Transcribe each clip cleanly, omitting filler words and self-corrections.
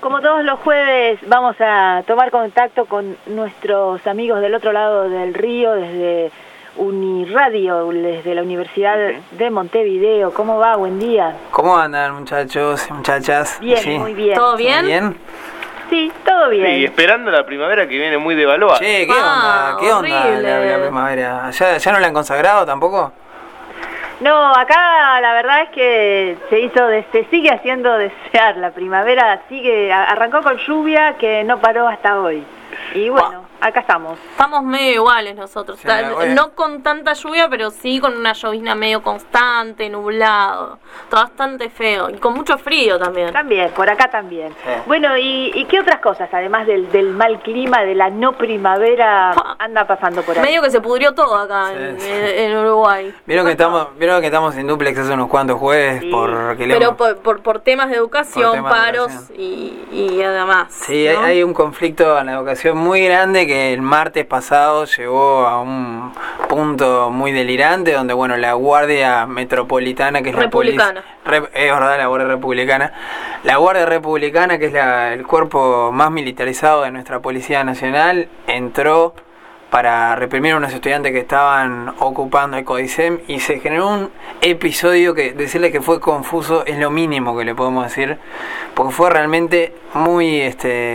como todos los jueves, vamos a tomar contacto con nuestros amigos del otro lado del río, desde Uniradio, desde la Universidad de Montevideo. ¿Cómo va? Buen día. ¿Cómo andan, muchachos y muchachas? Bien, sí. Muy bien. ¿Todo bien? ¿Todo bien? Sí, todo bien. Sí, esperando la primavera que viene muy devaluada. Che, ¿qué onda? ¿Qué onda la primavera? ¿Ya no la han consagrado tampoco? No, acá la verdad es que se sigue haciendo desear. La primavera arrancó con lluvia que no paró hasta hoy. Y bueno, acá estamos. Estamos medio iguales nosotros. Sí, no con tanta lluvia, pero sí con una llovizna medio constante, nublado. Todo bastante feo. Y con mucho frío también. También, por acá también. Sí. Bueno, ¿y qué otras cosas, además del mal clima, de la no primavera, anda pasando por ahí? Medio que se pudrió todo acá en Uruguay. ¿Vieron que estamos en duplex hace unos cuantos jueves? Sí. Pero por temas de educación, paros y además. Sí, ¿no? hay un conflicto en la educación muy grande que el martes pasado llegó a un punto muy delirante, donde bueno, la Guardia Metropolitana, que es Republicana. Es verdad, la Guardia Republicana. La Guardia Republicana, que es el cuerpo más militarizado de nuestra Policía Nacional, entró para reprimir a unos estudiantes que estaban ocupando el Codicem y se generó un episodio que decirle que fue confuso es lo mínimo que le podemos decir, porque fue realmente muy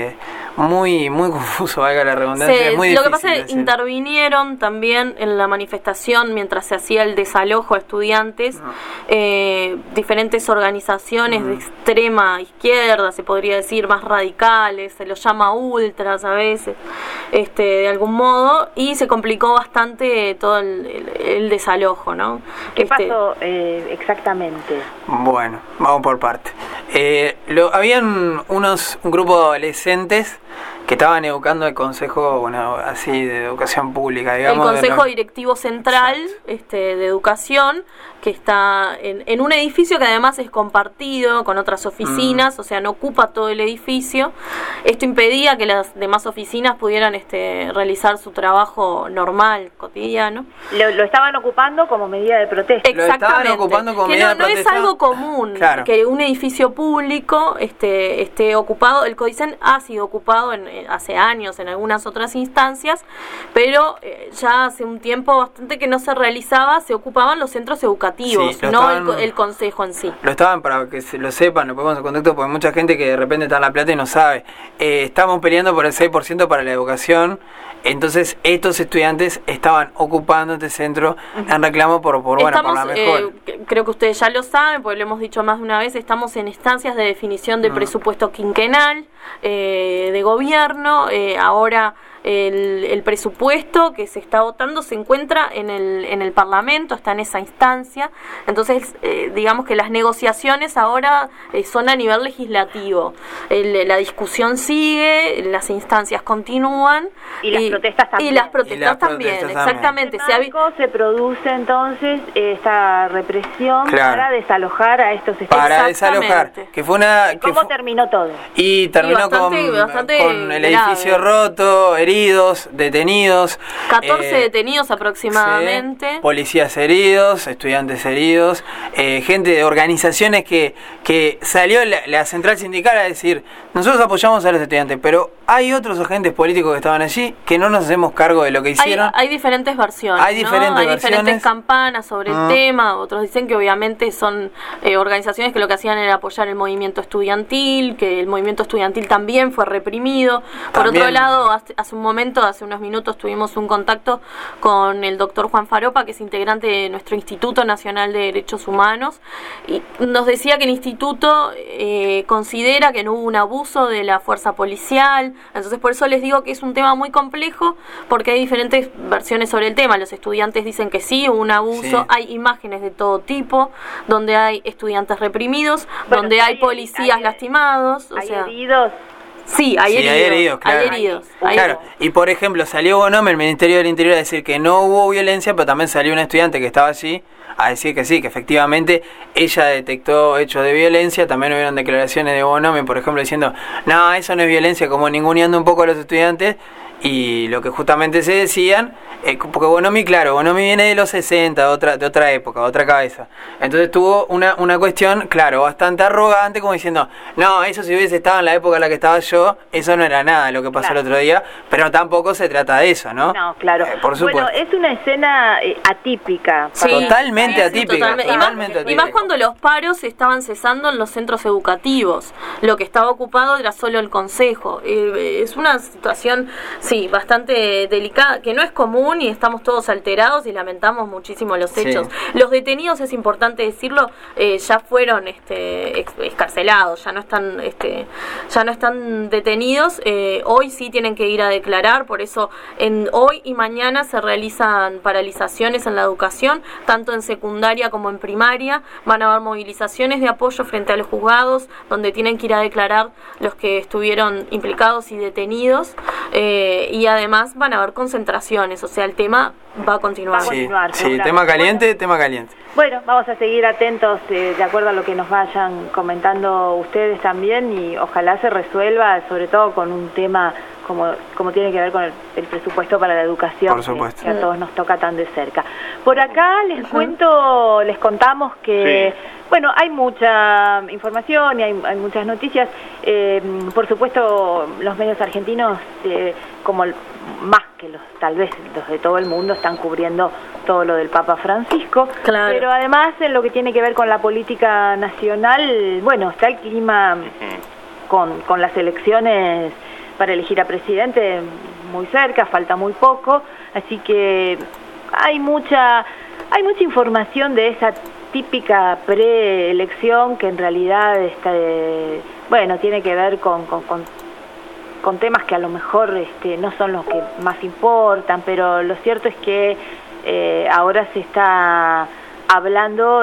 confuso, valga la redundancia. Sí, es muy lo que difícil pasa es que intervinieron también en la manifestación mientras se hacía el desalojo a estudiantes, diferentes organizaciones de extrema izquierda, se podría decir, más radicales, se los llama ultras a veces, de algún modo, y se complicó bastante todo el desalojo, ¿no? ¿Qué pasó exactamente? Bueno, vamos por parte. Habían un grupo de adolescentes que estaban educando el Consejo, así de Educación Pública, digamos. El Consejo Directivo Central de Educación, que está en un edificio que además es compartido con otras oficinas, o sea, no ocupa todo el edificio. Esto impedía que las demás oficinas pudieran realizar su trabajo normal, cotidiano. Lo estaban ocupando como medida de protesta. Exactamente. Lo estaban ocupando como medida de protesta. No es algo común, claro, que un edificio público esté ocupado. El Codicen ha sido ocupado hace años en algunas otras instancias, pero ya hace un tiempo bastante que no se realizaba, se ocupaban los centros educativos, no el consejo en sí. Lo estaban, para que lo sepan, lo ponemos en contacto, porque hay mucha gente que de repente está en La Plata y no sabe. Estamos peleando por el 6% para la educación. Entonces estos estudiantes estaban ocupando este centro en reclamo por la mejor. Creo que ustedes ya lo saben, porque lo hemos dicho más de una vez, estamos en instancias de definición de presupuesto quinquenal de gobierno. Ahora el presupuesto que se está votando se encuentra en el Parlamento, está en esa instancia. Entonces digamos que las negociaciones ahora son a nivel legislativo. La discusión sigue, las instancias continúan y las protestas también. Exactamente. Se produce entonces esta represión, claro, para desalojar a estos estudiantes. Para desalojar. Que fue ¿Cómo terminó todo? Y terminó bastante con el edificio roto, heridos, detenidos. 14 detenidos aproximadamente. Sí, policías heridos, estudiantes heridos, gente de organizaciones que salió la central sindical a decir, nosotros apoyamos a los estudiantes, pero hay otros agentes políticos que estaban allí que no nos hacemos cargo de lo que hicieron. Hay diferentes versiones. Hay diferentes campanas sobre el tema. Otros dicen que obviamente son organizaciones que lo que hacían era apoyar el movimiento estudiantil, que el movimiento estudiantil también fue reprimido. Por otro lado, hace unos minutos tuvimos un contacto con el doctor Juan Faropa, que es integrante de nuestro Instituto Nacional de Derechos Humanos, y nos decía que el instituto considera que no hubo un abuso de la fuerza policial. Entonces por eso les digo que es un tema muy complejo, porque hay diferentes versiones sobre el tema. Los estudiantes dicen que sí, hubo un abuso, sí. Hay imágenes de todo tipo, donde hay estudiantes reprimidos, donde hay policías lastimados. Hay heridos. Sí, hay heridos, claro. Hay heridos. Claro, y por ejemplo, salió Bonomi, el Ministerio del Interior, a decir que no hubo violencia, pero también salió un estudiante que estaba allí a decir que sí, que efectivamente ella detectó hechos de violencia. También hubieron declaraciones de Bonomi, por ejemplo, diciendo, no, eso no es violencia, como ninguneando un poco a los estudiantes. Y lo que justamente se decían, porque Bonomi viene de los 60, de otra época, otra cabeza. Entonces tuvo una cuestión, claro, bastante arrogante, como diciendo, no, eso si hubiese estado en la época en la que estaba yo, eso no era nada lo que pasó el otro día, pero tampoco se trata de eso, ¿no? No, claro. Por supuesto. Bueno, es una escena atípica. Sí, totalmente atípica. Y más cuando los paros estaban cesando en los centros educativos. Lo que estaba ocupado era solo el consejo. Es una situación... Sí, bastante delicada, que no es común y estamos todos alterados y lamentamos muchísimo los hechos. Los detenidos, es importante decirlo, ya fueron excarcelados, ya no están detenidos. Hoy sí tienen que ir a declarar, por eso hoy y mañana se realizan paralizaciones en la educación, tanto en secundaria como en primaria. Van a haber movilizaciones de apoyo frente a los juzgados, donde tienen que ir a declarar los que estuvieron implicados y detenidos. Y además van a haber concentraciones, o sea, el tema va a continuar. Sí, tema caliente. Bueno, vamos a seguir atentos de acuerdo a lo que nos vayan comentando ustedes también, y ojalá se resuelva, sobre todo con un tema como tiene que ver con el presupuesto para la educación, por supuesto, que a todos nos toca tan de cerca. Por acá les contamos que bueno, hay mucha información y hay muchas noticias. Por supuesto, los medios argentinos, como más que tal vez los de todo el mundo, están cubriendo todo lo del Papa Francisco. Claro. Pero además, en lo que tiene que ver con la política nacional, bueno, está el clima con las elecciones para elegir a presidente muy cerca, falta muy poco, así que hay mucha información de esa típica preelección que en realidad tiene que ver con temas que a lo mejor no son los que más importan, pero lo cierto es que ahora se está hablando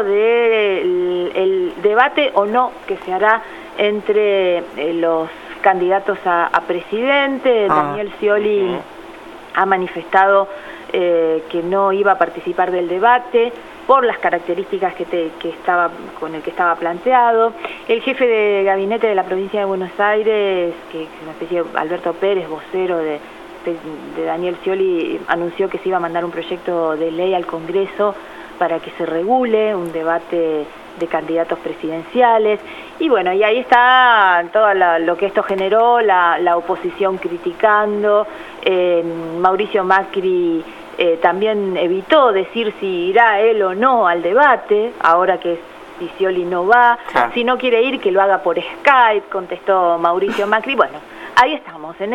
del debate o no que se hará entre los candidatos a presidente. Daniel Scioli ha manifestado que no iba a participar del debate por las características con el que estaba planteado. El jefe de gabinete de la provincia de Buenos Aires, que es una especie de Alberto Pérez, vocero de Daniel Scioli, anunció que se iba a mandar un proyecto de ley al Congreso para que se regule un debate de candidatos presidenciales. Y bueno, y ahí está todo lo que esto generó, la oposición criticando. Mauricio Macri también evitó decir si irá él o no al debate, ahora que Scioli no va. Claro. Si no quiere ir, que lo haga por Skype, contestó Mauricio Macri. Bueno, ahí estamos, en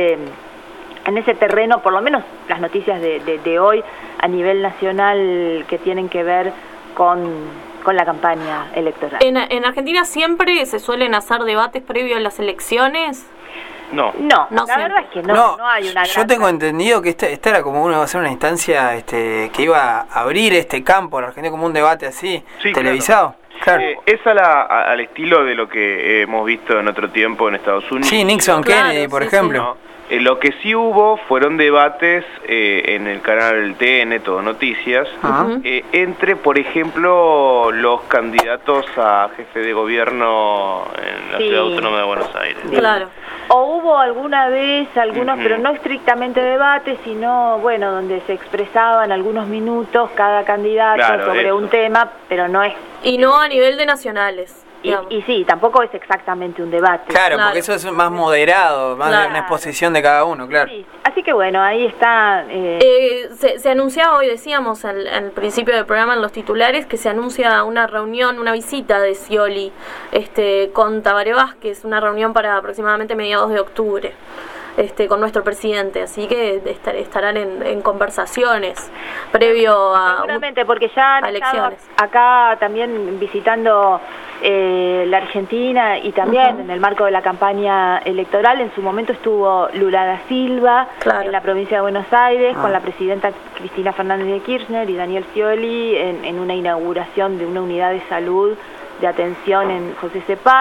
ese terreno, por lo menos las noticias de hoy a nivel nacional que tienen que ver con la campaña electoral. ¿En Argentina siempre se suelen hacer debates previos a las elecciones? No, la verdad es que no hay una Yo tengo entendido que esta era como va a ser una instancia que iba a abrir este campo en Argentina como un debate así, televisado. Claro. Es al estilo de lo que hemos visto en otro tiempo en Estados Unidos. Sí, Nixon, Kennedy, por ejemplo. No. Lo que sí hubo fueron debates en el canal TN, Todo Noticias, entre, por ejemplo, los candidatos a jefe de gobierno en la Ciudad Autónoma de Buenos Aires. Claro. O hubo alguna vez algunos, pero no estrictamente debates, sino, bueno, donde se expresaban algunos minutos cada candidato sobre un tema, pero no es... Y no a nivel de nacionales. Y sí, tampoco es exactamente un debate. Claro, porque eso es más moderado, más de una exposición de cada uno, claro. Sí. Así que bueno, ahí está. Se anunciaba hoy, decíamos al principio del programa en los titulares, que se anuncia una reunión, una visita de Scioli con Tabaré Vázquez, una reunión para aproximadamente mediados de octubre. Con nuestro presidente, así que estarán en conversaciones previo a seguramente, porque ya han elecciones. Acá también visitando la Argentina y también en el marco de la campaña electoral. En su momento estuvo Lula da Silva en la provincia de Buenos Aires con la presidenta Cristina Fernández de Kirchner y Daniel Scioli en una inauguración de una unidad de salud de atención en José C. Paz.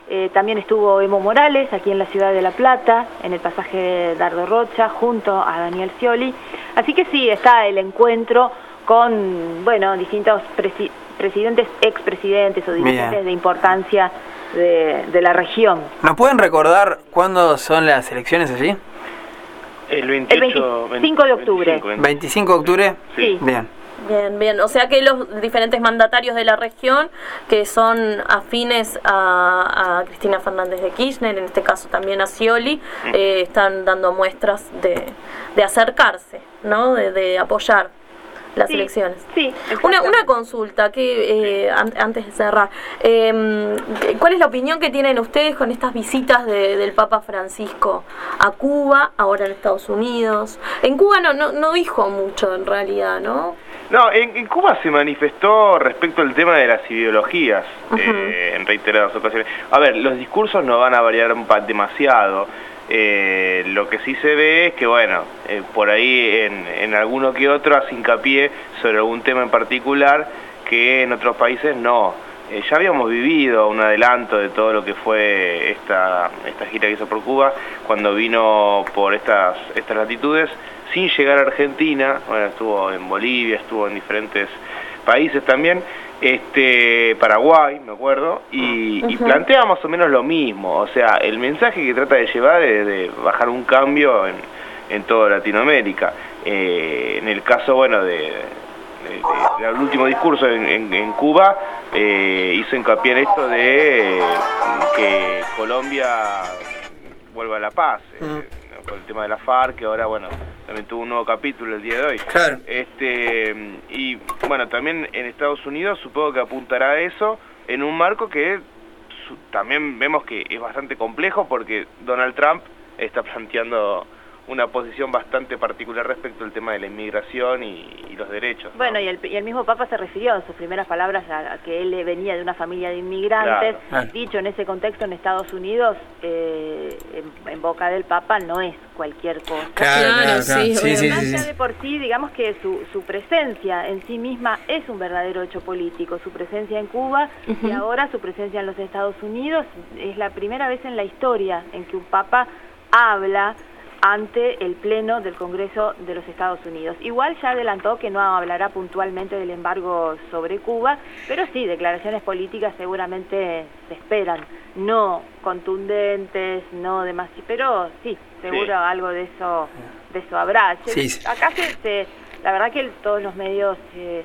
También estuvo Evo Morales aquí en la ciudad de La Plata, en el pasaje Dardo Rocha, junto a Daniel Scioli. Así que sí, está el encuentro con, bueno, distintos presidentes, expresidentes o dirigentes de importancia de la región. ¿Nos pueden recordar cuándo son las elecciones allí? El 25 de octubre. 25 de octubre. Sí. Bien. Bien. O sea que los diferentes mandatarios de la región, que son afines a Cristina Fernández de Kirchner, en este caso también a Scioli, están dando muestras de acercarse, ¿no? De apoyar las elecciones. Sí. Una consulta que antes de cerrar, ¿cuál es la opinión que tienen ustedes con estas visitas del Papa Francisco a Cuba, ahora en Estados Unidos? En Cuba no dijo mucho en realidad, ¿no? No, en Cuba se manifestó respecto al tema de las ideologías en reiteradas ocasiones. A ver, los discursos no van a variar demasiado. Lo que sí se ve es que, bueno, por ahí en alguno que otro hace hincapié sobre algún tema en particular que en otros países no. Ya habíamos vivido un adelanto de todo lo que fue esta gira que hizo por Cuba cuando vino por estas latitudes sin llegar a Argentina. Bueno, estuvo en Bolivia, estuvo en diferentes países también, Paraguay, me acuerdo, y plantea más o menos lo mismo. O sea, el mensaje que trata de llevar es de bajar un cambio en toda Latinoamérica. En el caso, bueno, del último discurso en Cuba, hizo hincapié en esto de que Colombia vuelva a la paz, con el tema de la FARC, que ahora, bueno, también tuvo un nuevo capítulo el día de hoy. Claro. Y bueno, también en Estados Unidos supongo que apuntará a eso en un marco que también vemos que es bastante complejo, porque Donald Trump está planteando una posición bastante particular respecto al tema de la inmigración y los derechos, ¿no? Bueno, y el mismo Papa se refirió en sus primeras palabras a que él venía de una familia de inmigrantes. Claro. Dicho en ese contexto, en Estados Unidos, en boca del Papa no es cualquier cosa. Claro. Sí. Ya de por sí, digamos que su presencia en sí misma es un verdadero hecho político. Su presencia en Cuba y ahora su presencia en los Estados Unidos es la primera vez en la historia en que un Papa habla ante el Pleno del Congreso de los Estados Unidos. Igual ya adelantó que no hablará puntualmente del embargo sobre Cuba, pero sí, declaraciones políticas seguramente se esperan, no contundentes, no demasiado, pero sí, seguro algo de eso habrá. Sí. Acá la verdad que todos los medios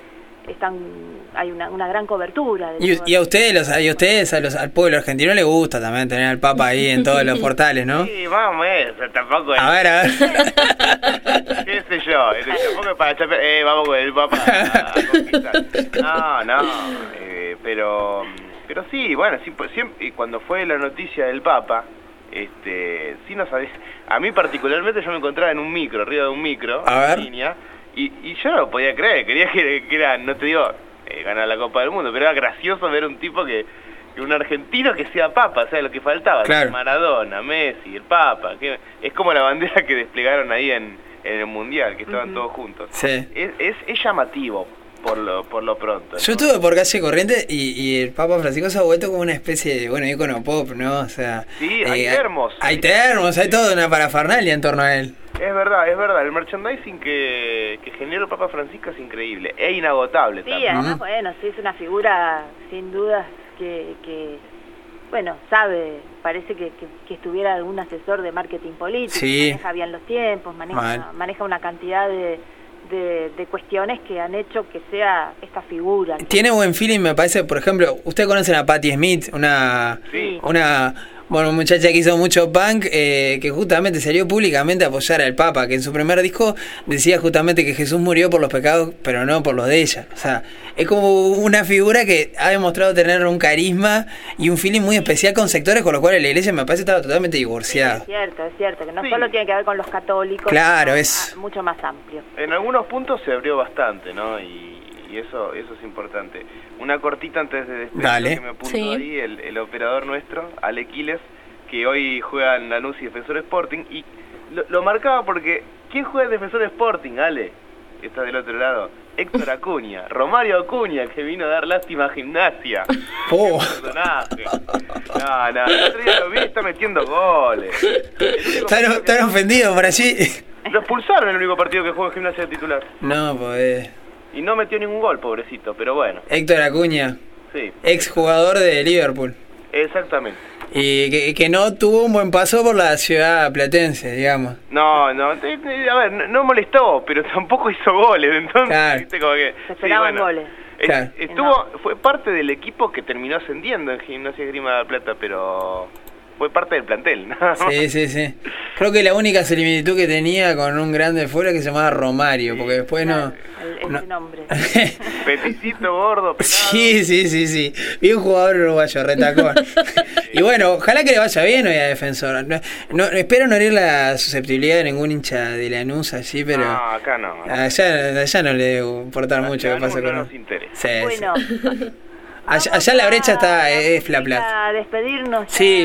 hay una gran cobertura. Y a ustedes, al pueblo argentino le gusta también tener al Papa ahí en todos los portales, ¿no? Sí, vamos, tampoco es. A ver. ¿Qué sé yo? Tampoco es para chapear, vamos con el Papa a conquistar. No, pero sí, bueno, sí, pues, siempre, cuando fue la noticia del Papa, sí no sabés. A mí particularmente yo me encontraba en un micro, arriba de un micro, en línea, y yo no lo podía creer. Quería que era, no te digo, ganar la Copa del Mundo, pero era gracioso ver un tipo un argentino que sea Papa, o sea, lo que faltaba. Claro. Maradona, Messi, el Papa, es como la bandera que desplegaron ahí en el Mundial, que estaban todos juntos. Sí. Es llamativo por lo pronto, ¿no? Yo estuve por calle Corrientes y el Papa Francisco se ha vuelto como una especie de, bueno, ícono pop, ¿no? O sea, sí, hay termos. Hay toda una parafernalia en torno a él. Es verdad, el merchandising que generó el Papa Francisco es increíble, es inagotable. Sí, también. además, bueno, sí, es una figura sin dudas que bueno, parece que estuviera algún asesor de marketing político, sí. Maneja bien los tiempos, maneja una cantidad de cuestiones que han hecho que sea esta figura. Tiene buen feeling, me parece. Por ejemplo, ustedes conocen a Patti Smith, una muchacha que hizo mucho punk, que justamente salió públicamente a apoyar al Papa, que en su primer disco decía justamente que Jesús murió por los pecados, pero no por los de ella. O sea, es como una figura que ha demostrado tener un carisma y un feeling muy especial con sectores con los cuales la iglesia, me parece, estaba totalmente divorciada. Sí, es cierto, que no solo tiene que ver con los católicos, claro, sino es mucho más amplio. En algunos puntos se abrió bastante, ¿no? Y eso es importante. Una cortita antes de despedir, que me apuntó ahí el operador nuestro, Ale Quiles, que hoy juega en Lanús y Defensor Sporting, y lo marcaba porque ¿quién juega en Defensor Sporting, Ale? Está del otro lado. Héctor Acuña, Romario Acuña, que vino a dar lástima a Gimnasia. Oh. Personaje. No, el otro día lo vi, está metiendo goles. Están ofendidos por allí. Lo expulsaron en el único partido que jugó en Gimnasia de titular. No, pues. Y no metió ningún gol, pobrecito, pero bueno. Héctor Acuña, sí, ex jugador de Liverpool. Exactamente. Y que no tuvo un buen paso por la ciudad platense, digamos. No, a ver, no molestó, pero tampoco hizo goles, entonces, claro. ¿viste? Como que, se esperaban goles. Claro. Fue parte del equipo que terminó ascendiendo en Gimnasia Esgrima de La Plata, pero fue parte del plantel, ¿no? Sí. Creo que la única similitud que tenía con un grande fuera que se llamaba Romario, porque después claro, ese nombre. Peticito, gordo, pelado. Sí. Bien jugador uruguayo, retacón. Y bueno, ojalá que le vaya bien hoy a Defensor. No, espero no herir la susceptibilidad de ningún hincha de Lanús allí, pero... No, acá no. Allá no le debe importar mucho qué pasa con nos interesa. Sí, bueno. Sí. Allá la brecha es la plata. A despedirnos.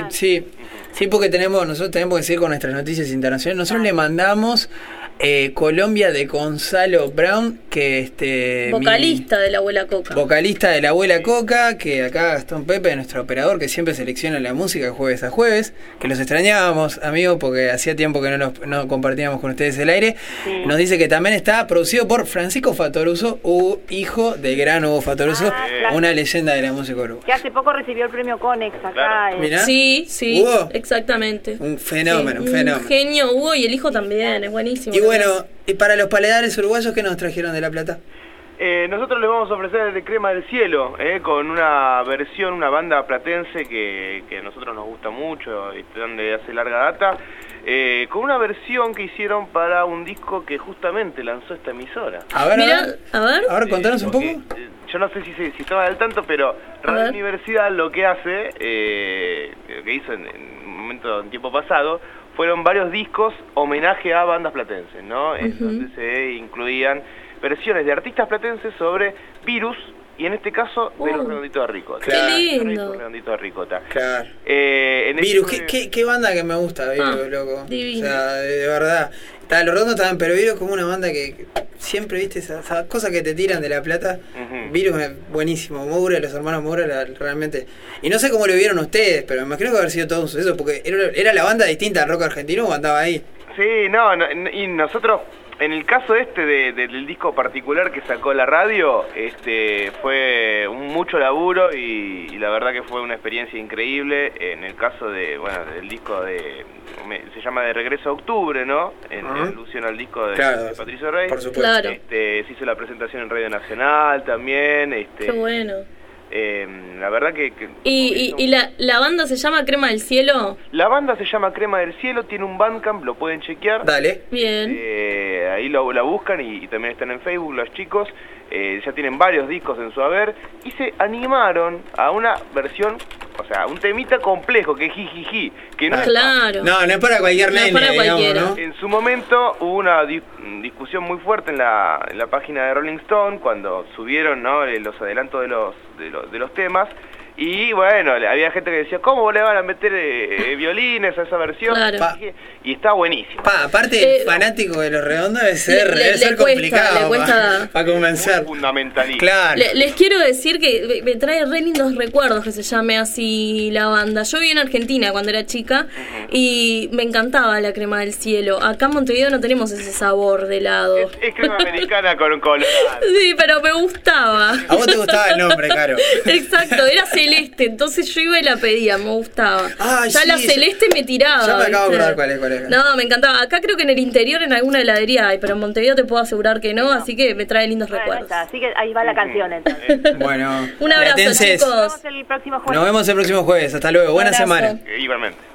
Sí, porque nosotros tenemos que seguir con nuestras noticias internacionales. Nosotros le mandamos Colombia de Gonzalo Brown, que vocalista de la Abuela Coca. Vocalista de la Abuela Coca, que acá Gastón Pepe, nuestro operador, que siempre selecciona la música jueves a jueves, que los extrañábamos, amigos, porque hacía tiempo que no compartíamos con ustedes el aire. Sí. Nos dice que también está producido por Francisco Fattoruso, hijo del gran Hugo Fattoruso, claro, una leyenda de la música uruguaya. Que hace poco recibió el premio Conex acá. Claro. Sí, Hugo, exactamente. Un fenómeno. Un genio, Hugo, y el hijo también, es buenísimo. Y bueno, y para los paladores uruguayos, ¿qué nos trajeron de La Plata? Nosotros les vamos a ofrecer el de Crema del Cielo, con una versión, una banda platense que a nosotros nos gusta mucho, de hace larga data, con una versión que hicieron para un disco que justamente lanzó esta emisora. A ver, contanos un poco. Yo no sé si estaba al tanto, pero Radio Universidad lo que hace, lo que hizo en tiempo pasado, fueron varios discos homenaje a bandas platenses, ¿no? Entonces se incluían versiones de artistas platenses sobre Virus, y en este caso de Los Redonditos de Ricota. Claro. ¡Qué lindo! Los Redonditos de Ricota. Claro. Virus, ¿qué banda que me gusta, Virus, loco? Divino. O sea, de verdad. Los Redondos estaban, pero Virus como una banda que siempre, viste, esas cosas que te tiran de La Plata. Virus es buenísimo. Moura, los hermanos Moura, realmente. Y no sé cómo lo vieron ustedes, pero me imagino que haber sido todo un suceso, porque era la banda distinta al rock argentino cuando andaba ahí. Sí, y nosotros, en el caso del disco particular que sacó la radio, fue mucho laburo y la verdad que fue una experiencia increíble. En el caso del disco se llama De Regreso a Octubre, ¿no? En alusión al disco de Patricio Rey. Por supuesto. Claro. Se hizo la presentación en Radio Nacional también. Qué bueno. La verdad que ¿Y la banda se llama Crema del Cielo? La banda se llama Crema del Cielo, tiene un Bandcamp, lo pueden chequear. Dale. Bien. Ahí la buscan y también están en Facebook los chicos. Ya tienen varios discos en su haber y se animaron a una versión, o sea, un temita complejo que es jijiji, que no claro. No es para cualquier nene, digamos, ¿no? En su momento hubo una discusión muy fuerte en la página de Rolling Stone cuando subieron, ¿no?, los adelantos de los temas. Y bueno, había gente que decía, ¿cómo le van a meter violines a esa versión? Claro. Y está buenísimo. Aparte, fanático de Los Redondos debe ser complicado. Le cuesta para convencer. Muy fundamentalista. Claro. Les quiero decir que me trae re lindos recuerdos que se llame así la banda. Yo viví en Argentina cuando era chica y me encantaba la Crema del Cielo. Acá en Montevideo no tenemos ese sabor de helado. Es crema americana con colorado. Sí, pero me gustaba. A vos te gustaba el nombre, Caro. Exacto, era celeste, entonces yo iba y la pedía, me gustaba. La celeste me tiraba. Ya me acabo de acordar cuál es. No, me encantaba. Acá creo que en el interior en alguna heladería hay, pero en Montevideo te puedo asegurar que no, así que me trae lindos recuerdos. Así que ahí va la canción entonces. Bueno, un abrazo, chicos. Nos vemos el próximo jueves. Nos vemos el próximo jueves. Hasta luego. Buena semana. Igualmente.